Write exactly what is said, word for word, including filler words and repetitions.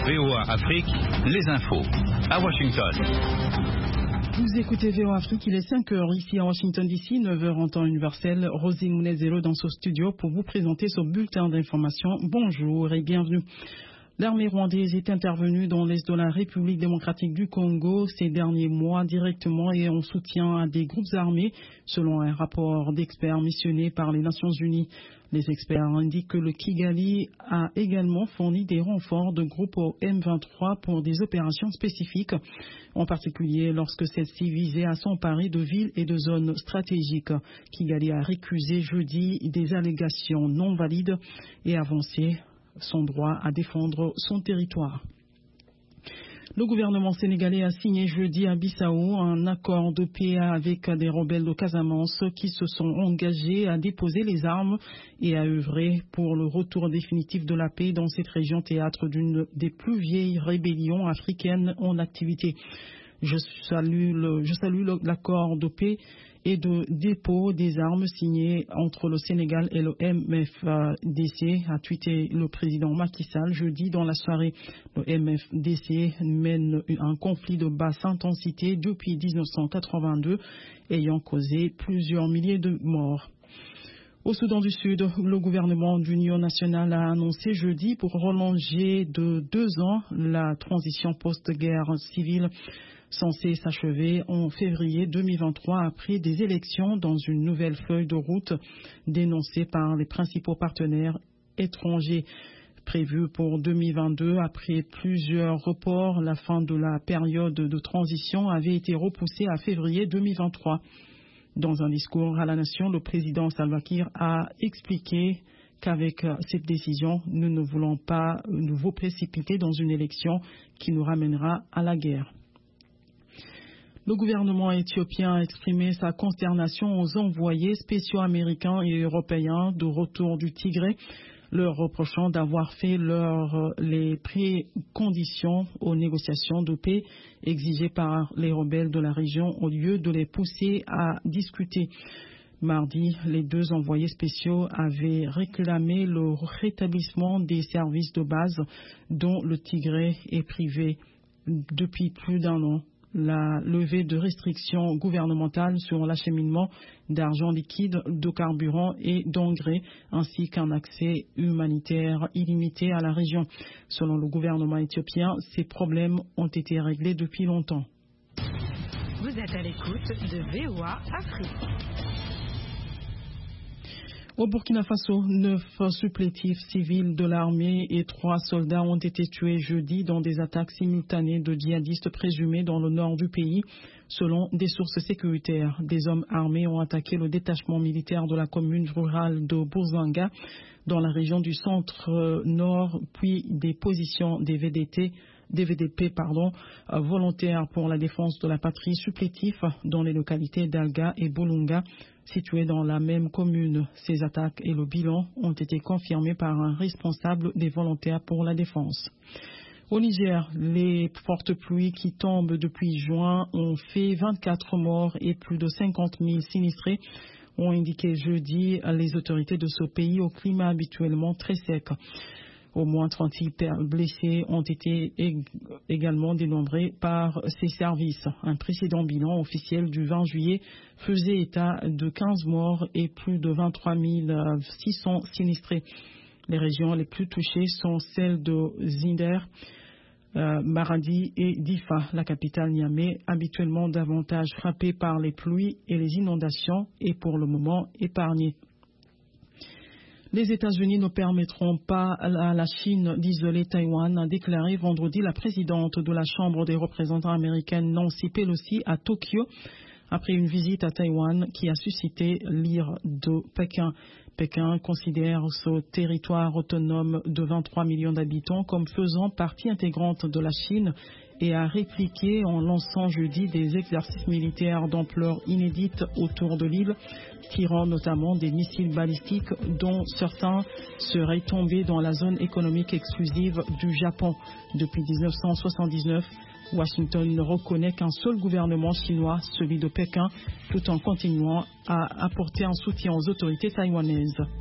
V O A Afrique, les infos. À Washington. Vous écoutez V O A Afrique, il est cinq heures ici à Washington D C, neuf heures en temps universel. Rosine Mounezelo dans ce studio pour vous présenter ce bulletin d'information. Bonjour et bienvenue. L'armée rwandaise est intervenue dans l'est de la République démocratique du Congo ces derniers mois directement et en soutien à des groupes armés, selon un rapport d'experts missionnés par les Nations Unies. Les experts indiquent que le Kigali a également fourni des renforts de groupes au M vingt-trois pour des opérations spécifiques, en particulier lorsque celles-ci visaient à s'emparer de villes et de zones stratégiques. Kigali a récusé jeudi des allégations non valides et avancé son droit à défendre son territoire. Le gouvernement sénégalais a signé jeudi à Bissau un accord de paix avec des rebelles de Casamance qui se sont engagés à déposer les armes et à œuvrer pour le retour définitif de la paix dans cette région théâtre d'une des plus vieilles rébellions africaines en activité. Je salue, le, je salue le, l'accord de paix et de dépôt des armes signé entre le Sénégal et le M F D C, a tweeté le président Macky Sall jeudi dans la soirée. Le M F D C mène un conflit de basse intensité depuis mille neuf cent quatre-vingt-deux, ayant causé plusieurs milliers de morts. Au Soudan du Sud, le gouvernement d'union nationale a annoncé jeudi pour prolonger de deux ans la transition post-guerre civile censée s'achever en février deux mille vingt-trois après des élections dans une nouvelle feuille de route dénoncée par les principaux partenaires étrangers. Prévue pour deux mille vingt-deux, après plusieurs reports, la fin de la période de transition avait été repoussée à février deux mille vingt-trois. Dans un discours à la nation, le président Salva Kiir a expliqué qu'avec cette décision, nous ne voulons pas nous précipiter dans une élection qui nous ramènera à la guerre. Le gouvernement éthiopien a exprimé sa consternation aux envoyés spéciaux américains et européens de retour du Tigré, leur reprochant d'avoir fait leur, les préconditions aux négociations de paix exigées par les rebelles de la région au lieu de les pousser à discuter. Mardi, les deux envoyés spéciaux avaient réclamé le rétablissement des services de base dont le Tigré est privé depuis plus d'un an. La levée de restrictions gouvernementales sur l'acheminement d'argent liquide, de carburant et d'engrais, ainsi qu'un accès humanitaire illimité à la région. Selon le gouvernement éthiopien, ces problèmes ont été réglés depuis longtemps. Vous êtes à l'écoute de V O A Afrique. Au Burkina Faso, neuf supplétifs civils de l'armée et trois soldats ont été tués jeudi dans des attaques simultanées de djihadistes présumés dans le nord du pays. Selon des sources sécuritaires, des hommes armés ont attaqué le détachement militaire de la commune rurale de Bouzanga dans la région du centre-nord, puis des positions des V D T. Des V D P pardon, volontaires pour la défense de la patrie supplétifs dans les localités d'Alga et Bolunga, situées dans la même commune. Ces attaques et le bilan ont été confirmés par un responsable des volontaires pour la défense. Au Niger, les fortes pluies qui tombent depuis juin ont fait vingt-quatre morts et plus de cinquante mille sinistrés, ont indiqué jeudi les autorités de ce pays au climat habituellement très sec. Au moins trente-six blessés ont été également dénombrés par ces services. Un précédent bilan officiel du vingt juillet faisait état de quinze morts et plus de vingt-trois mille six cents sinistrés. Les régions les plus touchées sont celles de Zinder, euh, Maradi et Difa. La capitale Niamey, habituellement davantage frappée par les pluies et les inondations, est pour le moment épargnée. Les États-Unis ne permettront pas à la Chine d'isoler Taïwan, a déclaré vendredi la présidente de la Chambre des représentants américaine Nancy Pelosi à Tokyo, après une visite à Taïwan qui a suscité l'ire de Pékin. Pékin considère ce territoire autonome de vingt-trois millions d'habitants comme faisant partie intégrante de la Chine et a répliqué en lançant jeudi des exercices militaires d'ampleur inédite autour de l'île, tirant notamment des missiles balistiques dont certains seraient tombés dans la zone économique exclusive du Japon. Depuis mille neuf cent soixante-dix-neuf, Washington ne reconnaît qu'un seul gouvernement chinois, celui de Pékin, tout en continuant à apporter un soutien aux autorités taïwanaises.